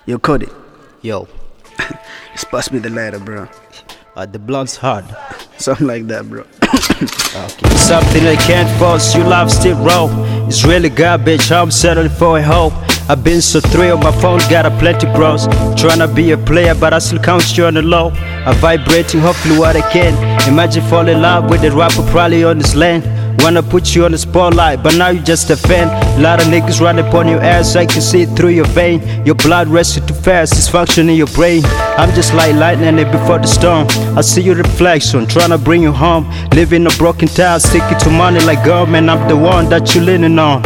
Yo, Cody, Yo, just pass me the lighter, bro. the blunt's hard. Something like that, bro. Okay. Something that can't force you love still roll. It's really garbage, I'm settling for a hoe. I've been so thrilled, my phone got a plenty bros. Tryna be a player, but I still count you on the low. I'm vibrating, hopefully what I can. Imagine falling in love with a rapper probably on this land. Wanna put you on the spotlight, but now you just a fan. Lot of niggas running upon your ass, I can see it through your vein. Your blood racing too fast, it's functioning in your brain. I'm just like lightning before the storm. I see your reflection, tryna bring you home. Living a broken town, sticking to money like government. I'm the one that you leaning on.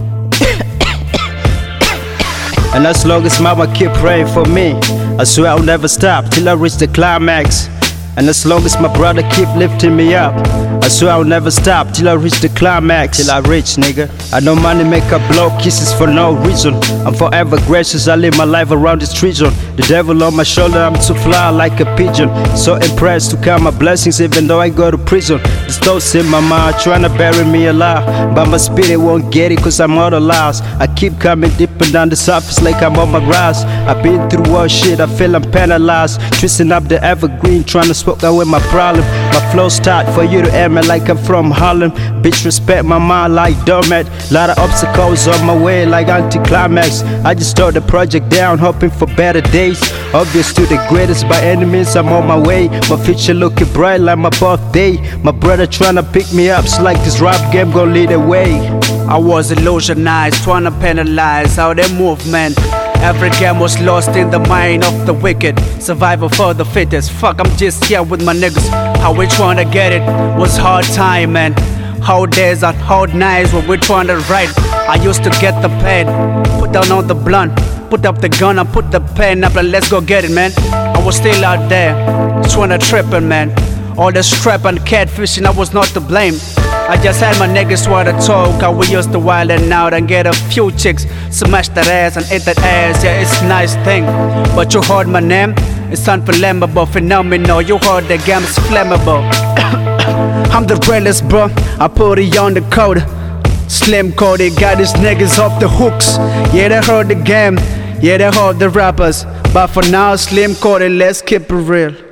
And as long as mama keep praying for me, I swear I'll never stop till I reach the climax. And as long as my brother keep lifting me up, I swear I'll never stop till I reach the climax. Till I reach, nigga. I know money make a blow kisses for no reason. I'm forever gracious, I live my life around this tree zone. The devil on my shoulder, I'm to fly like a pigeon. So impressed to count my blessings even though I go to prison. This thoughts in my mind trying to bury me alive, but my spirit won't get it cause I'm all lost. I keep coming deeper down the surface like I'm on my rise. I've been through all shit, I feel I'm penalized. Twisting up the evergreen, trying to smoke away my problem. My flow start for you to aim me like I'm from Harlem. Bitch respect my mind like doormat. Lot of obstacles on my way like anticlimax. I just start the project down hoping for better days. Obvious to the greatest by enemies, I'm on my way. My future looking bright like my birthday. My brother tryna pick me up, so like this rap game gon' lead the way. I was illusionized, trying to penalize how they move, man. Every game was lost in the mind of the wicked. Survival for the fittest. Fuck, I'm just here with my niggas. How we tryna get it was hard time, man. Hard days and hard nights when we tryna write. I used to get the pen, put down on the blunt, put up the gun and put the pen up and let's go get it, man. I was still out there, tryna trippin', man. All the strap and catfishing, I was not to blame. I just had my niggas wanna talk, how we used to wildin' out and get a few chicks, smash that ass and eat that ass, yeah, it's a nice thing. But you heard my name, it's unflammable, phenomenal, you heard the game, it's flammable. I'm the realest, bro, I put it on the code. Slim Cody got his niggas off the hooks. Yeah, they heard the game, yeah, they heard the rappers. But for now, Slim Cody, let's keep it real.